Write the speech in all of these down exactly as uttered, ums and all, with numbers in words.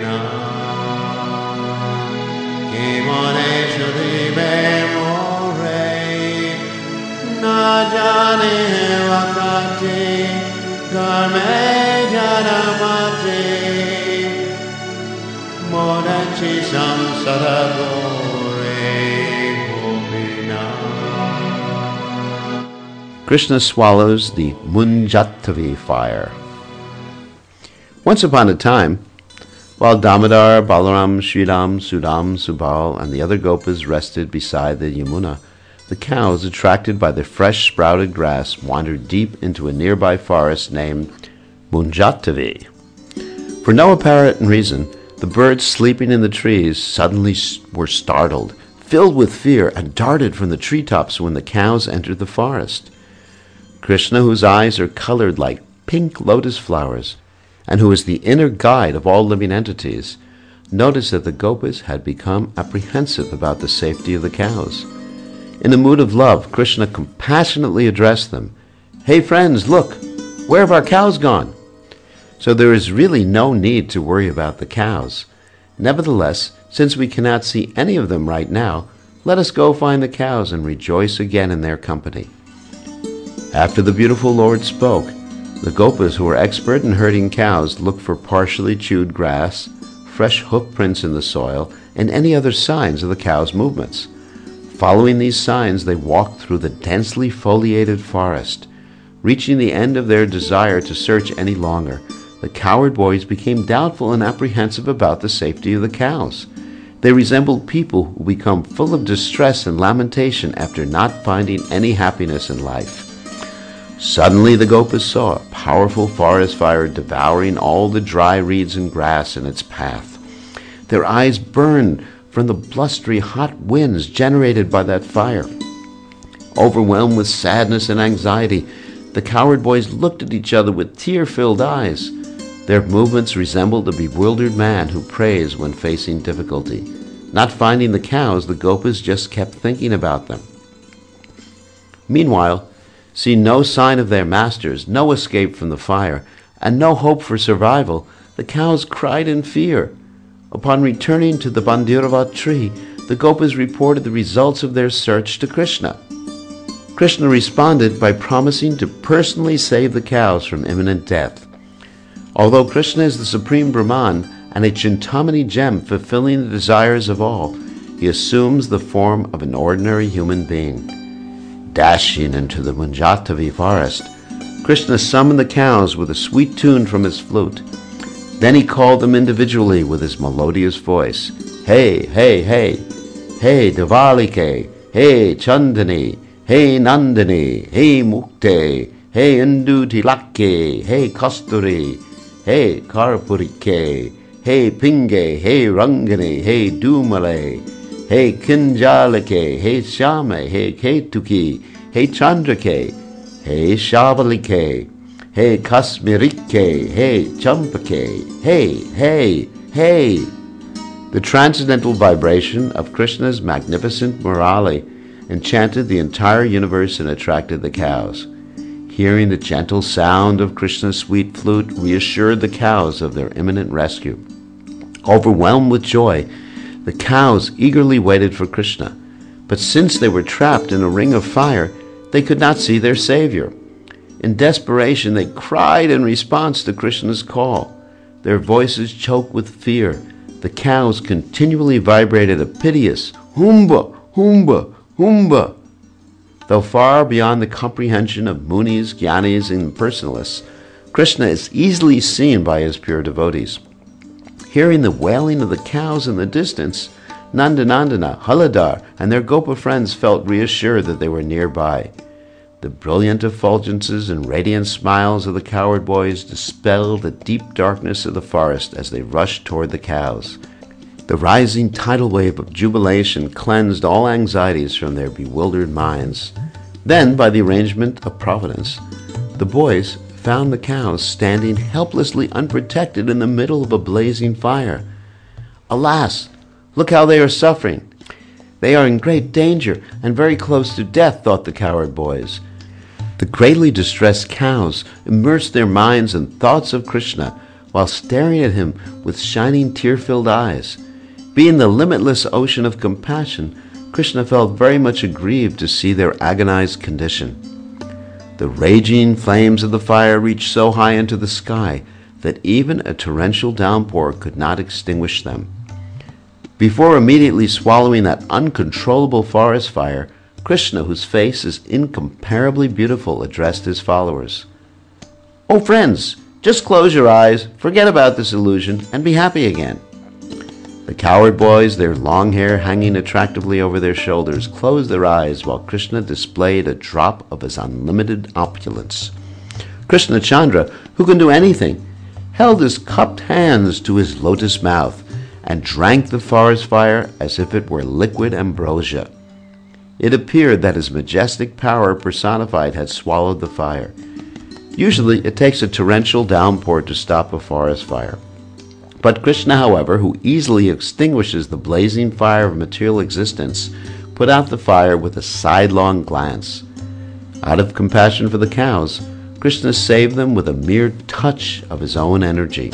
na Kimone Shuribe More Na Jane Vakati Karme Janamati Modachi Samsara Krishna swallows the Munjatavi fire. Once upon a time, while Damodar, Balaram, Sriram, Sudam, Subal, and the other gopas rested beside the Yamuna, the cows, attracted by the fresh sprouted grass, wandered deep into a nearby forest named Munjatavi. For no apparent reason, the birds sleeping in the trees suddenly were startled, filled with fear, and darted from the treetops when the cows entered the forest. Krishna, whose eyes are colored like pink lotus flowers, and who is the inner guide of all living entities, noticed that the gopas had become apprehensive about the safety of the cows. In a mood of love, Krishna compassionately addressed them. "Hey friends, look! Where have our cows gone?" So there is really no need to worry about the cows. Nevertheless, since we cannot see any of them right now, let us go find the cows and rejoice again in their company. After the beautiful Lord spoke, the gopas, who were expert in herding cows, looked for partially chewed grass, fresh hoof prints in the soil, and any other signs of the cows' movements. Following these signs, they walked through the densely foliated forest. Reaching the end of their desire to search any longer, the cowherd boys became doubtful and apprehensive about the safety of the cows. They resembled people who become full of distress and lamentation after not finding any happiness in life. Suddenly the gopas saw a powerful forest fire devouring all the dry reeds and grass in its path. Their eyes burned from the blustery hot winds generated by that fire. Overwhelmed with sadness and anxiety, the cowherd boys looked at each other with tear-filled eyes. Their movements resembled a bewildered man who prays when facing difficulty. Not finding the cows, the gopas just kept thinking about them. Meanwhile, seeing no sign of their masters, no escape from the fire, and no hope for survival, the cows cried in fear. Upon returning to the Bandiravat tree, the gopas reported the results of their search to Krishna. Krishna responded by promising to personally save the cows from imminent death. Although Krishna is the supreme Brahman and a Chintamani gem fulfilling the desires of all, he assumes the form of an ordinary human being. Dashing into the Munjatavi forest, Krishna summoned the cows with a sweet tune from his flute. Then he called them individually with his melodious voice. Hey, hey, hey, hey Devalike, hey Chandani, hey Nandini, hey Mukte, hey Indu Tilake, hey Kasturi, hey Karpurike, hey Pinge, hey Rangani, hey Dumale, hey Kinjalike, hey Shame, hey Ketuki, hey Chandrake, hey Shavalike, hey Kasmirike, hey Champake, hey, hey, hey. The transcendental vibration of Krishna's magnificent Murali enchanted the entire universe and attracted the cows. Hearing the gentle sound of Krishna's sweet flute reassured the cows of their imminent rescue. Overwhelmed with joy, the cows eagerly waited for Krishna, but since they were trapped in a ring of fire, they could not see their savior. In desperation, they cried in response to Krishna's call. Their voices choked with fear. The cows continually vibrated a piteous Humba, Humba, Humba. Though far beyond the comprehension of munis, jnanis, and personalists, Krishna is easily seen by his pure devotees. Hearing the wailing of the cows in the distance, Nandanandana, Haladar, and their Gopa friends felt reassured that they were nearby. The brilliant effulgences and radiant smiles of the cowherd boys dispelled the deep darkness of the forest as they rushed toward the cows. The rising tidal wave of jubilation cleansed all anxieties from their bewildered minds. Then, by the arrangement of Providence, the boys found the cows standing helplessly unprotected in the middle of a blazing fire. Alas, look how they are suffering. They are in great danger and very close to death, thought the cowherd boys. The greatly distressed cows immersed their minds in thoughts of Krishna, while staring at him with shining tear-filled eyes. Being the limitless ocean of compassion, Krishna felt very much aggrieved to see their agonized condition. The raging flames of the fire reached so high into the sky that even a torrential downpour could not extinguish them. Before immediately swallowing that uncontrollable forest fire, Krishna, whose face is incomparably beautiful, addressed his followers. "Oh friends, just close your eyes, forget about this illusion, and be happy again." The cowherd boys, their long hair hanging attractively over their shoulders, closed their eyes while Krishna displayed a drop of his unlimited opulence. Krishna Chandra, who can do anything, held his cupped hands to his lotus mouth and drank the forest fire as if it were liquid ambrosia. It appeared that his majestic power personified had swallowed the fire. Usually it takes a torrential downpour to stop a forest fire. But Krishna, however, who easily extinguishes the blazing fire of material existence, put out the fire with a sidelong glance. Out of compassion for the cows, Krishna saved them with a mere touch of his own energy.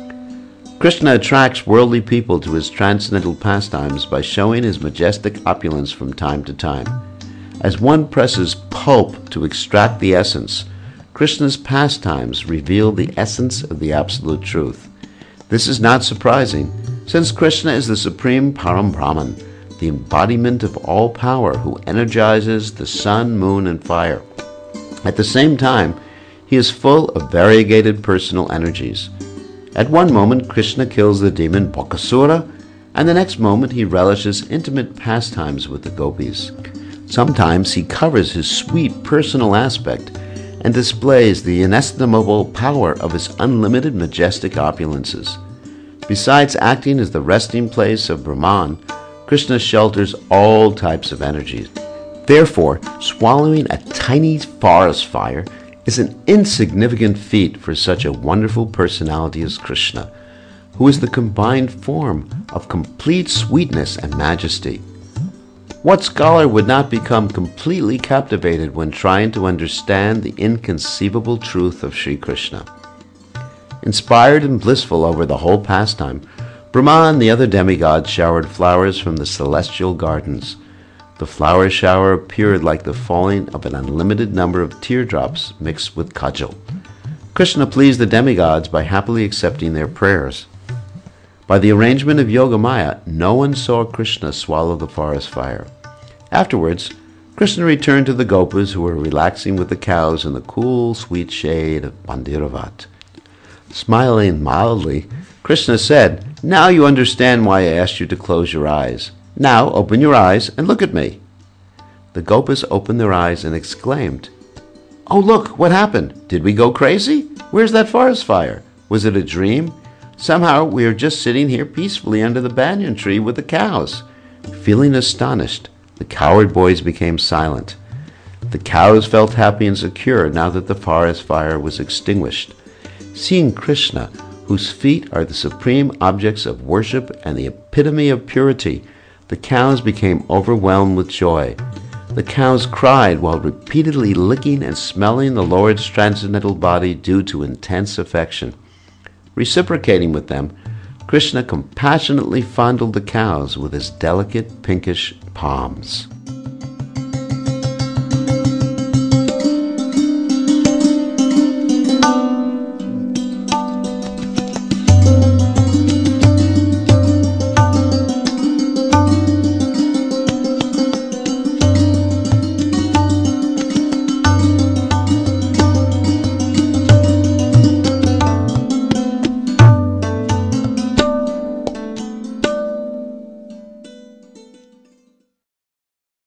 Krishna attracts worldly people to his transcendental pastimes by showing his majestic opulence from time to time. As one presses pulp to extract the essence, Krishna's pastimes reveal the essence of the absolute truth. This is not surprising, since Krishna is the supreme Param Brahman, the embodiment of all power who energizes the sun, moon, and fire. At the same time, he is full of variegated personal energies. At one moment, Krishna kills the demon Bakasura, and the next moment he relishes intimate pastimes with the gopis. Sometimes he covers his sweet personal aspect and displays the inestimable power of his unlimited majestic opulences. Besides acting as the resting place of Brahman, Krishna shelters all types of energies. Therefore, swallowing a tiny forest fire is an insignificant feat for such a wonderful personality as Krishna, who is the combined form of complete sweetness and majesty. What scholar would not become completely captivated when trying to understand the inconceivable truth of Sri Krishna? Inspired and blissful over the whole pastime, Brahma and the other demigods showered flowers from the celestial gardens. The flower shower appeared like the falling of an unlimited number of teardrops mixed with kajal. Krishna pleased the demigods by happily accepting their prayers. By the arrangement of Yogamaya, no one saw Krishna swallow the forest fire. Afterwards, Krishna returned to the gopas who were relaxing with the cows in the cool, sweet shade of Bandiravat. Smiling mildly, Krishna said, "Now you understand why I asked you to close your eyes. Now open your eyes and look at me." The gopas opened their eyes and exclaimed, "Oh look, what happened? Did we go crazy? Where's that forest fire? Was it a dream? Somehow we are just sitting here peacefully under the banyan tree with the cows." Feeling astonished, the cowherd boys became silent. The cows felt happy and secure now that the forest fire was extinguished. Seeing Krishna, whose feet are the supreme objects of worship and the epitome of purity, the cows became overwhelmed with joy. The cows cried while repeatedly licking and smelling the Lord's transcendental body due to intense affection. Reciprocating with them, Krishna compassionately fondled the cows with his delicate pinkish palms.